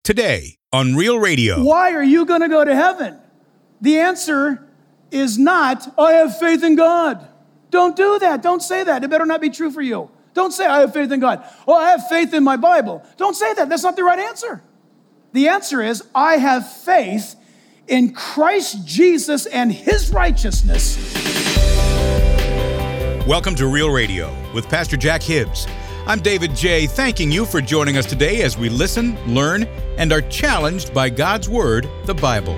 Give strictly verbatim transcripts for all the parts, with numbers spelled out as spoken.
today on Real Radio. Why are you going to go to heaven? The answer is not, I have faith in God. Don't do that. Don't say that. It better not be true for you. Don't say, I have faith in God. Oh, I have faith in my Bible. Don't say that. That's not the right answer. The answer is, I have faith in Christ Jesus and his righteousness. Welcome to Real Radio with Pastor Jack Hibbs. I'm David J., thanking you for joining us today as we listen, learn, and are challenged by God's Word, the Bible.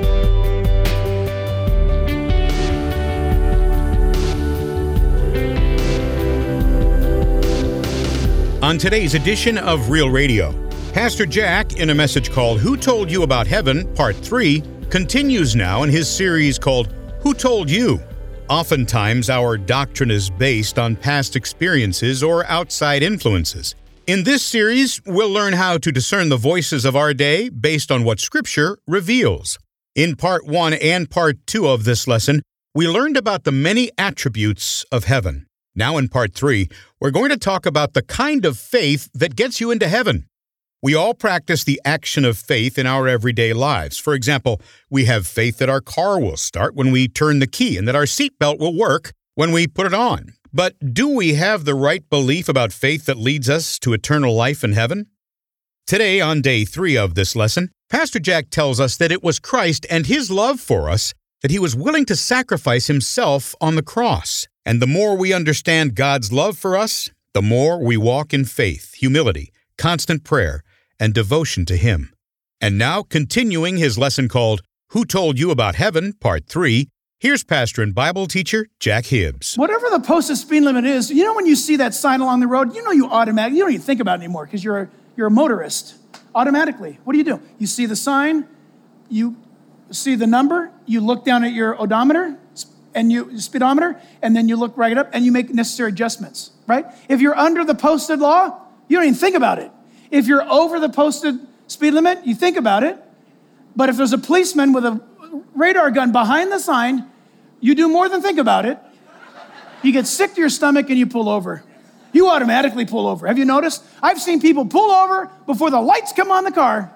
On today's edition of Real Radio, Pastor Jack, in a message called Who Told You About Heaven, Part three, continues now in his series called Who Told You? Oftentimes, our doctrine is based on past experiences or outside influences. In this series, we'll learn how to discern the voices of our day based on what Scripture reveals. In Part one and Part two of this lesson, we learned about the many attributes of heaven. Now in Part three, we're going to talk about the kind of faith that gets you into heaven. We all practice the action of faith in our everyday lives. For example, we have faith that our car will start when we turn the key and that our seatbelt will work when we put it on. But do we have the right belief about faith that leads us to eternal life in heaven? Today, on day three of this lesson, Pastor Jack tells us that it was Christ and his love for us that he was willing to sacrifice himself on the cross. And the more we understand God's love for us, the more we walk in faith, humility, constant prayer, and devotion to him. And now, continuing his lesson called Who Told You About Heaven, Part three, here's pastor and Bible teacher Jack Hibbs. Whatever the posted speed limit is, you know when you see that sign along the road, you know you automatically, you don't even think about it anymore because you're a, you're a motorist. Automatically, what do you do? You see the sign, you see the number, you look down at your odometer, and you speedometer, and then you look right up and you make necessary adjustments, right? If you're under the posted law, you don't even think about it. If you're over the posted speed limit, you think about it. But if there's a policeman with a radar gun behind the sign, you do more than think about it. You get sick to your stomach and you pull over. You automatically pull over. Have you noticed? I've seen people pull over before the lights come on the car.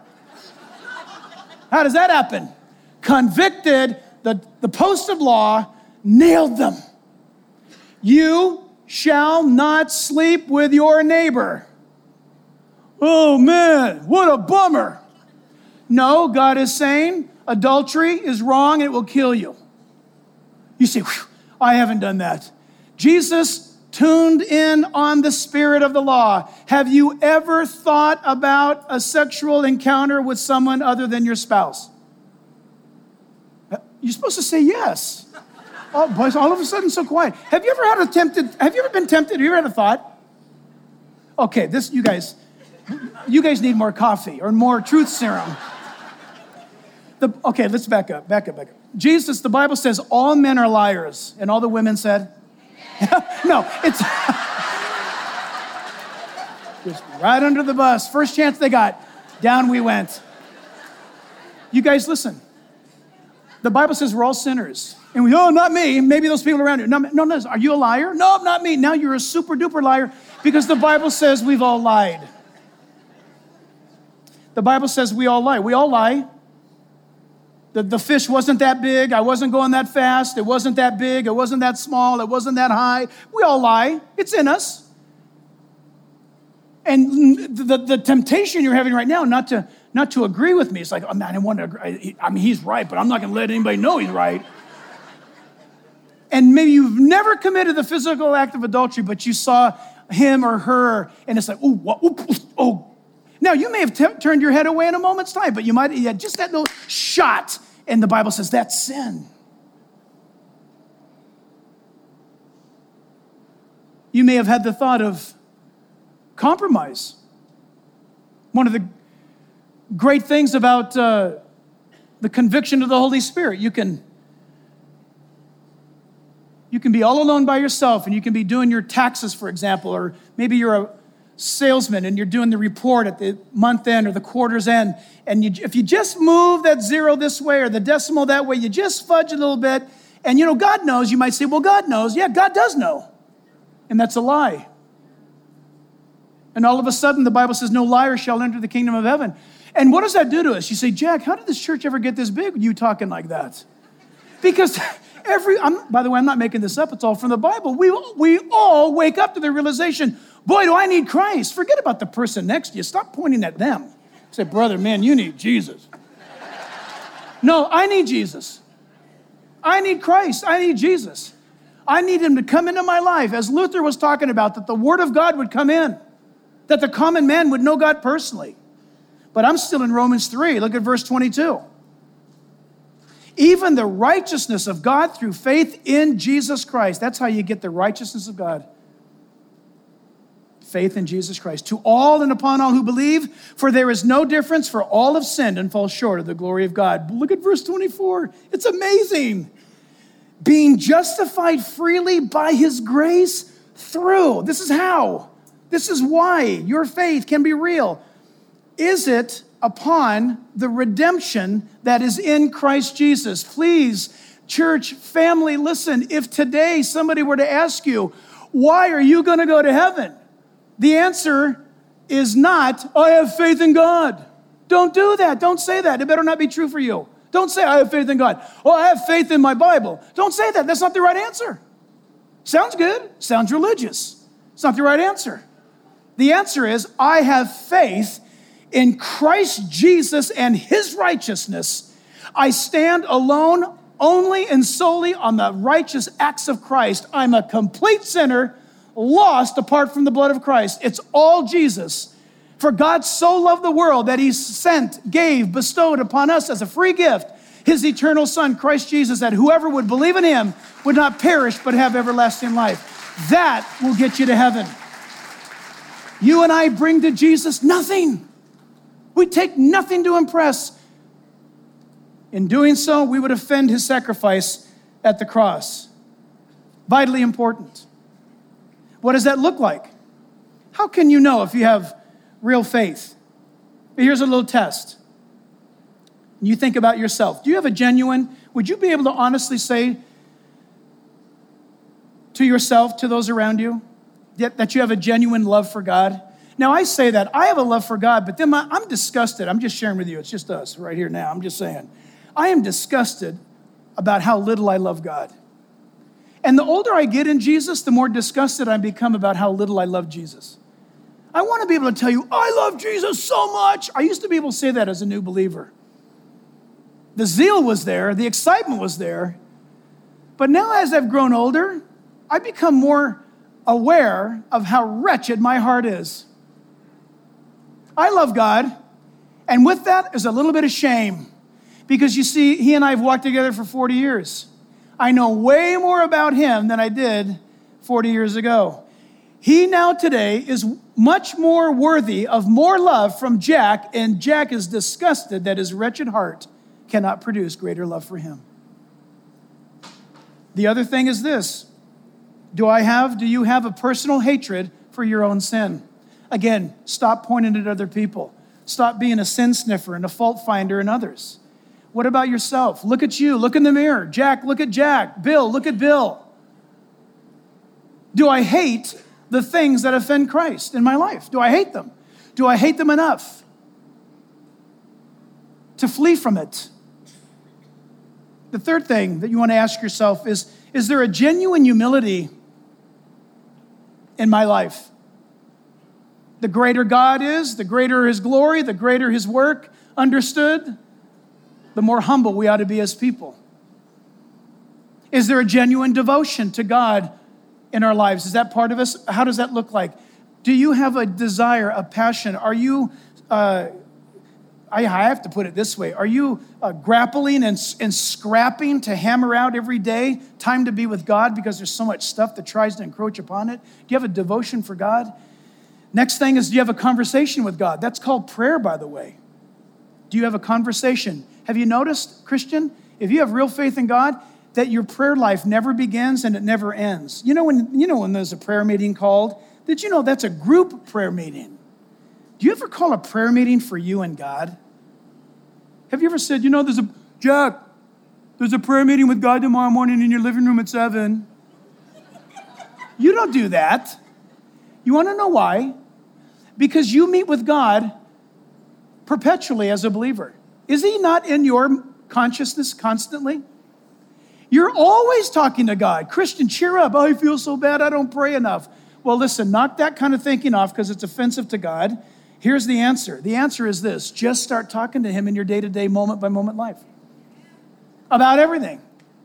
How does that happen? Convicted, the, the posted law nailed them. You shall not sleep with your neighbor. Oh man, what a bummer. No, God is saying adultery is wrong and it will kill you. You say, I haven't done that. Jesus tuned in on the spirit of the law. Have you ever thought about a sexual encounter with someone other than your spouse? You're supposed to say yes. Oh, boys, all of a sudden so quiet. Have you ever had a tempted, have you ever been tempted? Have you ever had a thought? Okay, this, you guys, You guys need more coffee or more truth serum. The, okay, let's back up, back up, back up. Jesus, the Bible says all men are liars. And all the women said? No, it's just right under the bus. First chance they got, down we went. You guys listen. The Bible says we're all sinners. And we, oh, not me. Maybe those people around you. No, no, no. Are you a liar? No, not me. Now you're a super duper liar because the Bible says we've all lied. The Bible says we all lie. We all lie. The, the fish wasn't that big. I wasn't going that fast. It wasn't that big. It wasn't that small. It wasn't that high. We all lie. It's in us. And the, the temptation you're having right now, not to not to agree with me. It's like, oh, man, I want to agree. I mean, he's right, but I'm not going to let anybody know he's right. And maybe you've never committed the physical act of adultery, but you saw him or her, and it's like, ooh, what, ooh, oh. Now, you may have t- turned your head away in a moment's time, but you might have had just that little shot, and the Bible says that's sin. You may have had the thought of compromise. One of the great things about uh, the conviction of the Holy Spirit, you can You can be all alone by yourself, and you can be doing your taxes, for example, or maybe you're a salesman and you're doing the report at the month end or the quarter's end, and you, if you just move that zero this way or the decimal that way, you just fudge a little bit, and you know, God knows. You might say, well, God knows. Yeah, God does know. And that's a lie. And all of a sudden, the Bible says, no liar shall enter the kingdom of heaven. And what does that do to us? You say, Jack, how did this church ever get this big? You talking like that? Because every, I'm, by the way, I'm not making this up. It's all from the Bible. We, we all wake up to the realization, boy, do I need Christ. Forget about the person next to you. Stop pointing at them. Say, brother, man, you need Jesus. No, I need Jesus. I need Christ. I need Jesus. I need him to come into my life. As Luther was talking about, that the word of God would come in, that the common man would know God personally. But I'm still in Romans three. Look at verse twenty-two. Even the righteousness of God through faith in Jesus Christ. That's how you get the righteousness of God. Faith in Jesus Christ. To all and upon all who believe, for there is no difference, for all have sinned and fall short of the glory of God. Look at verse twenty-four. It's amazing. Being justified freely by his grace through. This is how. This is why your faith can be real. Is it upon the redemption that is in Christ Jesus? Please, church, family, listen. If today somebody were to ask you, why are you going to go to heaven? The answer is not, I have faith in God. Don't do that. Don't say that. It better not be true for you. Don't say, I have faith in God. Oh, I have faith in my Bible. Don't say that. That's not the right answer. Sounds good. Sounds religious. It's not the right answer. The answer is, I have faith in Christ Jesus and his righteousness. I stand alone only and solely on the righteous acts of Christ. I'm a complete sinner, lost apart from the blood of Christ. It's all Jesus. For God so loved the world that he sent, gave, bestowed upon us as a free gift his eternal Son, Christ Jesus, that whoever would believe in him would not perish but have everlasting life. That will get you to heaven. You and I bring to Jesus nothing. We take nothing to impress. In doing so, we would offend his sacrifice at the cross. Vitally important. What does that look like? How can you know if you have real faith? Here's a little test. You think about yourself. Do you have a genuine, would you be able to honestly say to yourself, to those around you, that you have a genuine love for God? Now, I say that. I have a love for God, but then my, I'm disgusted. I'm just sharing with you. It's just us right here now. I'm just saying. I am disgusted about how little I love God. And the older I get in Jesus, the more disgusted I become about how little I love Jesus. I want to be able to tell you, I love Jesus so much. I used to be able to say that as a new believer. The zeal was there. The excitement was there. But now as I've grown older, I become more aware of how wretched my heart is. I love God, and with that is a little bit of shame, because you see, he and I have walked together for forty years. I know way more about him than I did forty years ago. He now today is much more worthy of more love from Jack, and Jack is disgusted that his wretched heart cannot produce greater love for him. The other thing is this. Do I have, do you have a personal hatred for your own sin? Again, stop pointing at other people. Stop being a sin sniffer and a fault finder in others. What about yourself? Look at you. Look in the mirror. Jack, look at Jack. Bill, look at Bill. Do I hate the things that offend Christ in my life? Do I hate them? Do I hate them enough to flee from it? The third thing that you want to ask yourself is, is there a genuine humility in my life? The greater God is, the greater his glory, the greater his work understood, the more humble we ought to be as people. Is there a genuine devotion to God in our lives? Is that part of us? How does that look like? Do you have a desire, a passion? Are you, uh, I have to put it this way, are you uh, grappling and, and scrapping to hammer out every day time to be with God because there's so much stuff that tries to encroach upon it? Do you have a devotion for God? Next thing is, do you have a conversation with God? That's called prayer, by the way. Do you have a conversation? Have you noticed, Christian, if you have real faith in God, that your prayer life never begins and it never ends? You know when, you know when there's a prayer meeting called? Did you know that's a group prayer meeting? Do you ever call a prayer meeting for you and God? Have you ever said, you know, there's a, Jack, there's a prayer meeting with God tomorrow morning in your living room at seven. You don't do that. You want to know why? Because you meet with God perpetually as a believer? Is he not in your consciousness constantly? You're always talking to God. Christian, cheer up. I feel so bad, I don't pray enough. Well, listen, knock that kind of thinking off because it's offensive to God. Here's the answer. The answer is this. Just start talking to him in your day-to-day, moment-by-moment life about everything.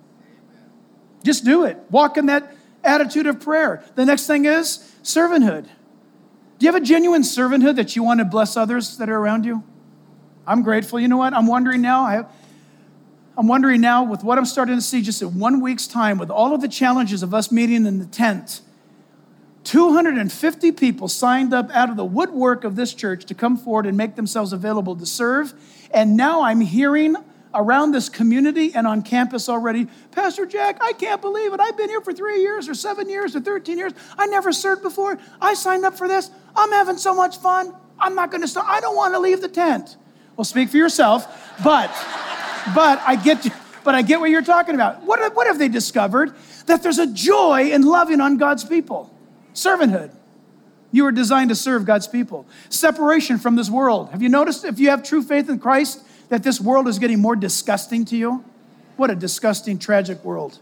Just do it. Walk in that attitude of prayer. The next thing is servanthood. Do you have a genuine servanthood that you want to bless others that are around you? I'm grateful. You know what? I'm wondering now, I have, I'm wondering now with what I'm starting to see just in one week's time, with all of the challenges of us meeting in the tent, two hundred fifty people signed up out of the woodwork of this church to come forward and make themselves available to serve. And now I'm hearing around this community and on campus already, Pastor Jack, I can't believe it. I've been here for three years or seven years or thirteen years. I never served before. I signed up for this. I'm having so much fun. I'm not going to start. I don't want to leave the tent. Well, speak for yourself, but but I get but I get what you're talking about. What, what have they discovered? That there's a joy in loving on God's people. Servanthood. You were designed to serve God's people. Separation from this world. Have you noticed if you have true faith in Christ that this world is getting more disgusting to you? What a disgusting, tragic world.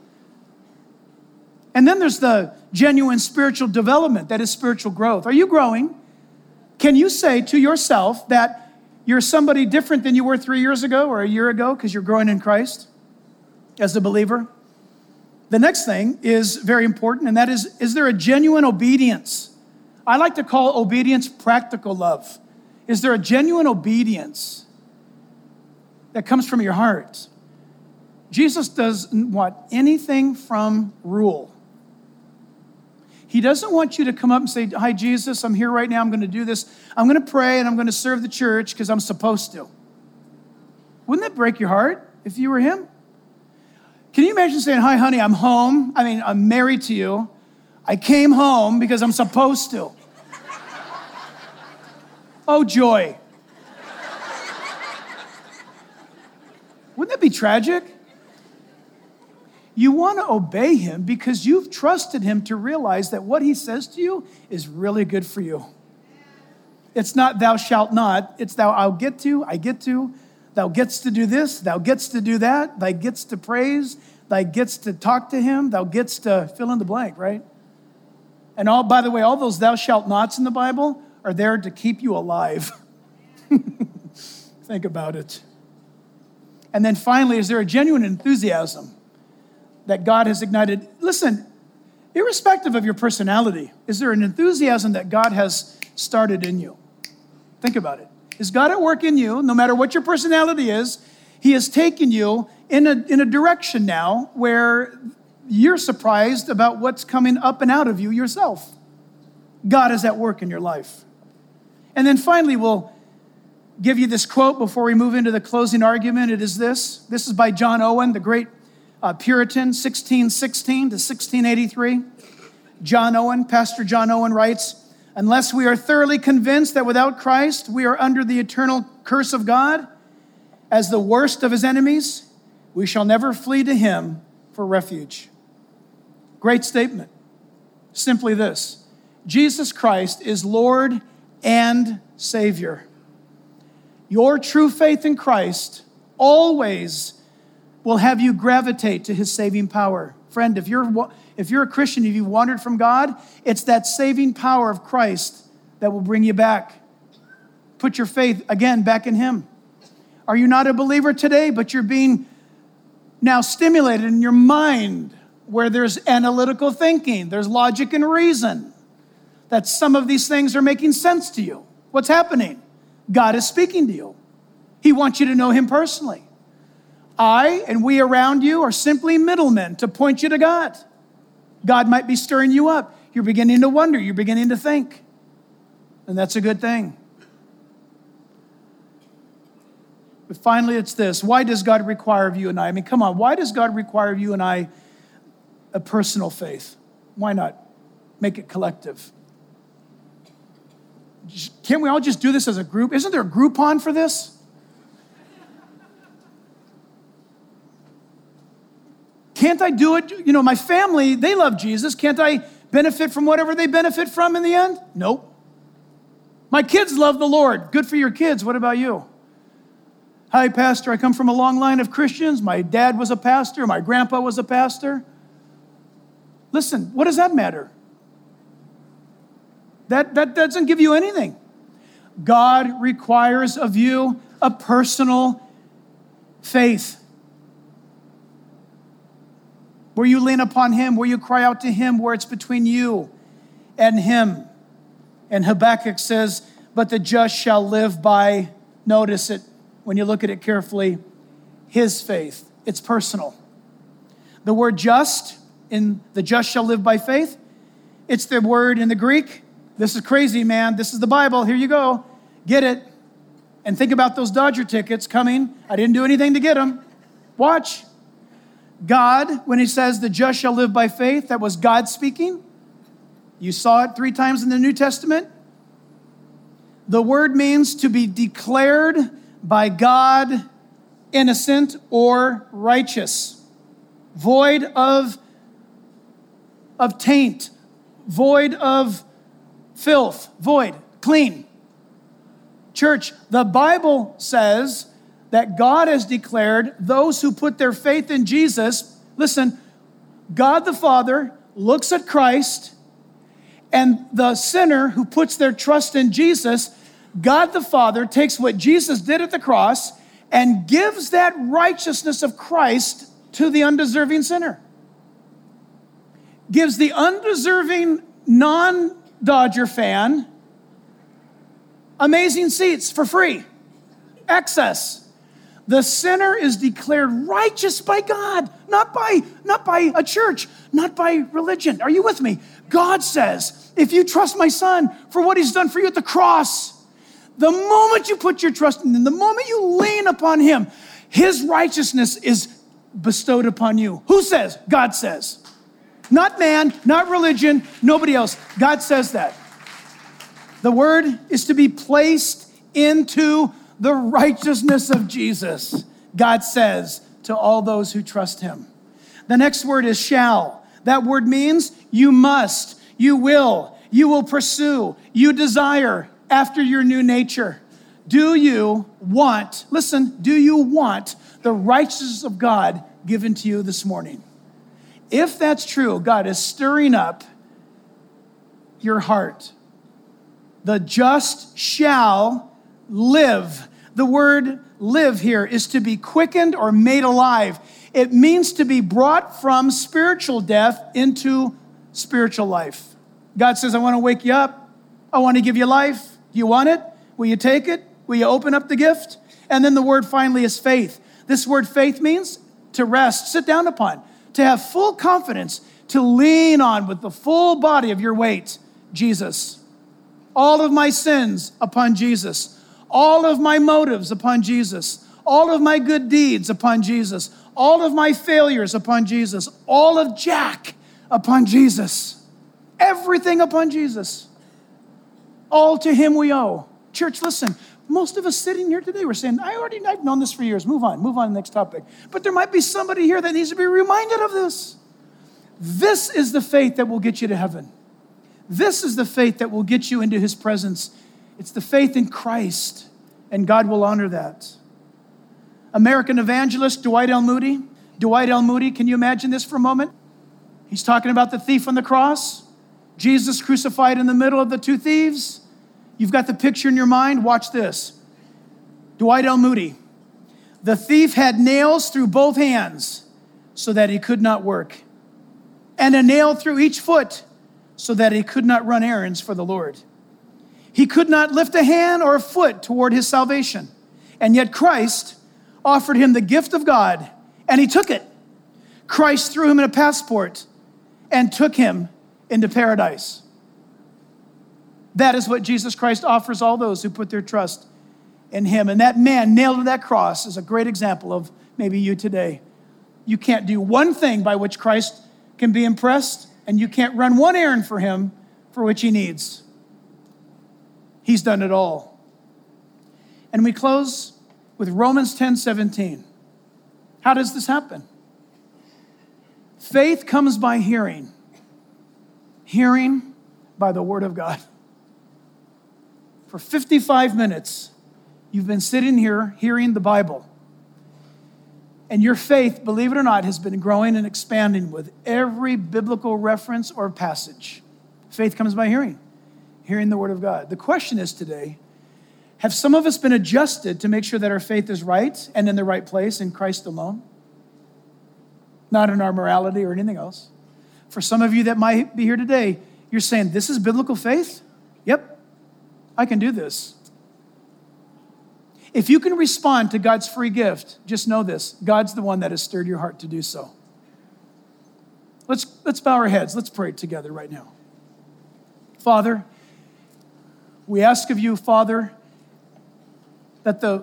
And then there's the genuine spiritual development, that is spiritual growth. Are you growing? Can you say to yourself that you're somebody different than you were three years ago or a year ago because you're growing in Christ as a believer? The next thing is very important, and that is, is there a genuine obedience? I like to call obedience practical love. Is there a genuine obedience that comes from your heart? Jesus doesn't want anything from rule. He doesn't want you to come up and say, hi, Jesus, I'm here right now. I'm going to do this. I'm going to pray and I'm going to serve the church because I'm supposed to. Wouldn't that break your heart if you were him? Can you imagine saying, hi, honey, I'm home. I mean, I'm married to you. I came home because I'm supposed to. Oh, joy. Wouldn't that be tragic? You want to obey him because you've trusted him to realize that what he says to you is really good for you. It's not thou shalt not. It's thou I'll get to, I get to. Thou gets to do this. Thou gets to do that. Thou gets to praise. Thou gets to talk to him. Thou gets to fill in the blank, right? And all, by the way, all those thou shalt nots in the Bible are there to keep you alive. Think about it. And then finally, is there a genuine enthusiasm that God has ignited? Listen, irrespective of your personality, is there an enthusiasm that God has started in you? Think about it. Is God at work in you, no matter what your personality is? He has taken you in a, in a direction now where you're surprised about what's coming up and out of you yourself. God is at work in your life. And then finally, we'll give you this quote before we move into the closing argument. It is this. This is by John Owen, the great uh, Puritan, sixteen sixteen to sixteen eighty-three. John Owen, Pastor John Owen writes, unless we are thoroughly convinced that without Christ we are under the eternal curse of God as the worst of his enemies, we shall never flee to him for refuge. Great statement. Simply this. Jesus Christ is Lord and Savior. Your true faith in Christ always will have you gravitate to his saving power. Friend, if you're if you're a Christian, if you've wandered from God, it's that saving power of Christ that will bring you back. Put your faith, again, back in him. Are you not a believer today, but you're being now stimulated in your mind where there's analytical thinking, there's logic and reason, that some of these things are making sense to you? What's happening? God is speaking to you. He wants you to know him personally. I and we around you are simply middlemen to point you to God. God might be stirring you up. You're beginning to wonder. You're beginning to think. And that's a good thing. But finally, it's this. Why does God require of you and I? I mean, come on. Why does God require of you and I a personal faith? Why not make it collective? Can't we all just do this as a group? Isn't there a Groupon for this? Can't I do it? You know, my family, they love Jesus. Can't I benefit from whatever they benefit from in the end? Nope. My kids love the Lord. Good for your kids. What about you? Hi, Pastor, I come from a long line of Christians. My dad was a pastor. My grandpa was a pastor. Listen, what does that matter? That, that doesn't give you anything. God requires of you a personal faith, where you lean upon him, where you cry out to him, where it's between you and him. And Habakkuk says, but the just shall live by, notice it when you look at it carefully, his faith. It's personal. The word just, in the just shall live by faith, it's the word in the Greek. This is crazy, man. This is the Bible. Here you go. Get it. And think about those Dodger tickets coming. I didn't do anything to get them. Watch. God, when he says the just shall live by faith, that was God speaking. You saw it three times in the New Testament. The word means to be declared by God innocent or righteous, void of, of taint, void of filth, void, clean. Church, the Bible says that God has declared those who put their faith in Jesus, listen, God the Father looks at Christ, and the sinner who puts their trust in Jesus, God the Father takes what Jesus did at the cross and gives that righteousness of Christ to the undeserving sinner. Gives the undeserving non-Dodger fan amazing seats for free, access. The sinner is declared righteous by God, not by, not by a church, not by religion. Are you with me? God says, if you trust my son for what he's done for you at the cross, the moment you put your trust in him, the moment you lean upon him, his righteousness is bestowed upon you. Who says? God says. Not man, not religion, nobody else. God says that. The word is to be placed into the righteousness of Jesus, God says to all those who trust him. The next word is shall. That word means you must, you will, you will pursue, you desire after your new nature. Do you want, listen, do you want the righteousness of God given to you this morning? If that's true, God is stirring up your heart. The just shall live. The word live here is to be quickened or made alive. It means to be brought from spiritual death into spiritual life. God says, I want to wake you up. I want to give you life. Do you want it? Will you take it? Will you open up the gift? And then the word finally is faith. This word faith means to rest, sit down upon, to have full confidence, to lean on with the full body of your weight, Jesus. All of my sins upon Jesus. All of my motives upon Jesus. All of my good deeds upon Jesus. All of my failures upon Jesus. All of Jack upon Jesus. Everything upon Jesus. All to him we owe. Church, listen, most of us sitting here today, we're saying, I already, I've known this for years. Move on, move on to the next topic. But there might be somebody here that needs to be reminded of this. This is the faith that will get you to heaven. This is the faith that will get you into his presence. It's the faith in Christ, and God will honor that. American evangelist Dwight L. Moody. Dwight L. Moody, can you imagine this for a moment? He's talking about the thief on the cross. Jesus crucified in the middle of the two thieves. You've got the picture in your mind. Watch this. Dwight L. Moody. The thief had nails through both hands so that he could not work, and a nail through each foot so that he could not run errands for the Lord. He could not lift a hand or a foot toward his salvation. And yet Christ offered him the gift of God, and he took it. Christ threw him in a passport and took him into paradise. That is what Jesus Christ offers all those who put their trust in him. And that man nailed to that cross is a great example of maybe you today. You can't do one thing by which Christ can be impressed, and you can't run one errand for him for which he needs. He's done it all. And we close with Romans ten seventeen. How does this happen? Faith comes by hearing. Hearing by the word of God. For fifty-five minutes, You've been sitting here hearing the Bible. And your faith, believe it or not, has been growing and expanding with every biblical reference or passage. Faith comes by hearing, hearing the Word of God. The question is today, have some of us been adjusted to make sure that our faith is right and in the right place in Christ alone? Not in our morality or anything else. For some of you that might be here today, you're saying, this is biblical faith? Yep, I can do this. If you can respond to God's free gift, just know this, God's the one that has stirred your heart to do so. Let's, let's bow our heads. Let's pray together right now. Father, we ask of you, Father, that the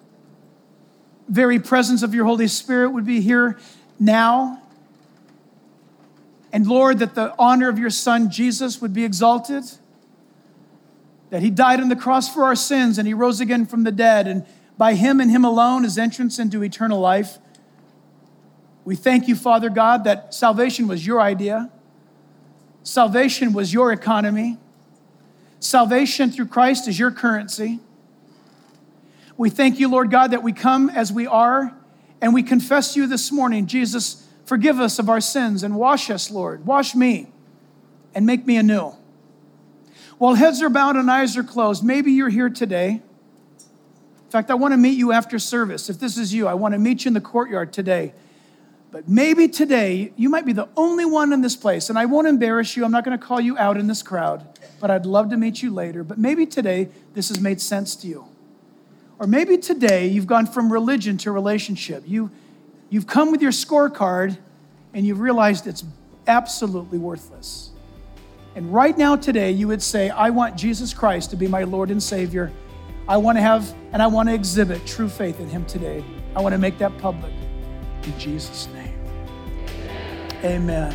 very presence of your Holy Spirit would be here now. And Lord, that the honor of your Son, Jesus, would be exalted. That he died on the cross for our sins and he rose again from the dead. And by him and him alone, his entrance into eternal life. We thank you, Father God, that salvation was your idea. Salvation was your economy. Salvation through Christ is your currency. We thank you, Lord God, that we come as we are and we confess you this morning. Jesus, forgive us of our sins and wash us, Lord. Wash me and make me anew. While heads are bowed and eyes are closed, maybe you're here today. In fact, I want to meet you after service. If this is you, I want to meet you in the courtyard today. But maybe today, you might be the only one in this place, and I won't embarrass you. I'm not going to call you out in this crowd, but I'd love to meet you later. But maybe today, this has made sense to you. Or maybe today, you've gone from religion to relationship. You, you've come with your scorecard, and you've realized it's absolutely worthless. And right now today, you would say, I want Jesus Christ to be my Lord and Savior. I want to have, and I want to exhibit true faith in him today. I want to make that public. In Jesus' name. Amen.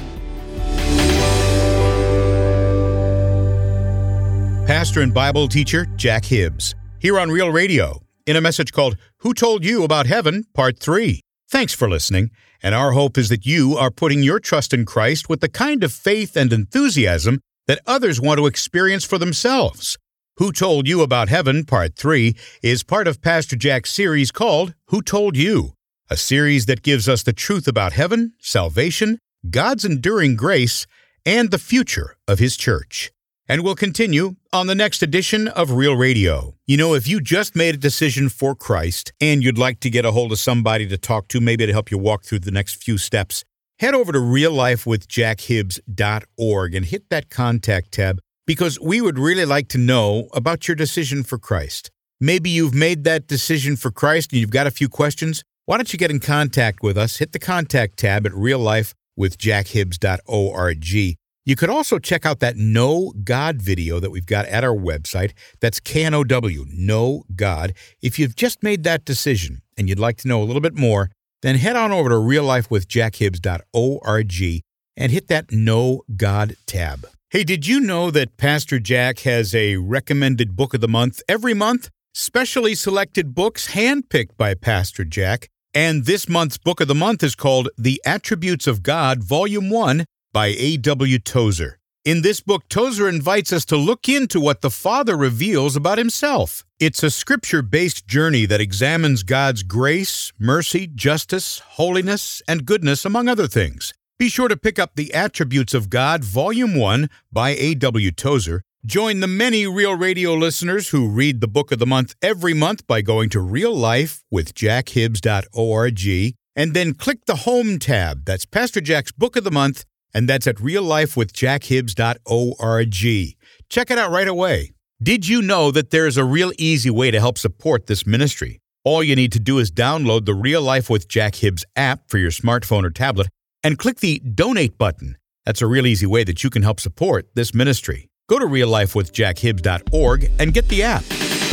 Pastor and Bible teacher Jack Hibbs, here on Real Radio, in a message called Who Told You About Heaven, Part three. Thanks for listening, and our hope is that you are putting your trust in Christ with the kind of faith and enthusiasm that others want to experience for themselves. Who Told You About Heaven, Part three, is part of Pastor Jack's series called Who Told You?, a series that gives us the truth about heaven, salvation, God's enduring grace, and the future of his church. And we'll continue on the next edition of Real Radio. You know, if you just made a decision for Christ and you'd like to get a hold of somebody to talk to, maybe to help you walk through the next few steps, head over to real life with jack hibbs dot org and hit that contact tab, because we would really like to know about your decision for Christ. Maybe you've made that decision for Christ and you've got a few questions. Why don't you get in contact with us? Hit the contact tab at real life with jack hibbs dot org. You could also check out that Know God video that we've got at our website. That's K N O W, Know God. If you've just made that decision and you'd like to know a little bit more, then head on over to real life with jack hibbs dot org and hit that Know God tab. Hey, did you know that Pastor Jack has a recommended book of the month every month? Specially selected books handpicked by Pastor Jack. And this month's book of the month is called The Attributes of God, Volume one, by A W Tozer. In this book, Tozer invites us to look into what the Father reveals about himself. It's a scripture-based journey that examines God's grace, mercy, justice, holiness, and goodness, among other things. Be sure to pick up The Attributes of God, Volume one, by A W Tozer. Join the many Real Radio listeners who read the book of the month every month by going to real life with jack hibbs dot org and then click the Home tab. That's Pastor Jack's Book of the Month, and that's at real life with jack hibbs dot org. Check it out right away. Did you know that there's a real easy way to help support this ministry? All you need to do is download the Real Life with Jack Hibbs app for your smartphone or tablet and click the Donate button. That's a real easy way that you can help support this ministry. Go to real life with jack hibbs dot org and get the app.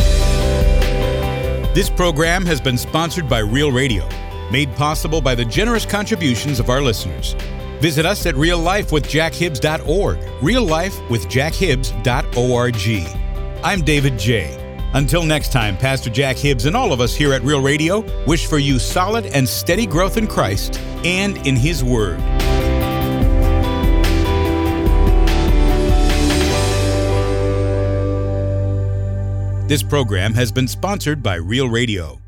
This program has been sponsored by Real Radio, made possible by the generous contributions of our listeners. Visit us at real life with jack hibbs dot org, real life with jack hibbs dot org. I'm David J. Until next time, Pastor Jack Hibbs and all of us here at Real Radio wish for you solid and steady growth in Christ and in His Word. This program has been sponsored by Real Radio.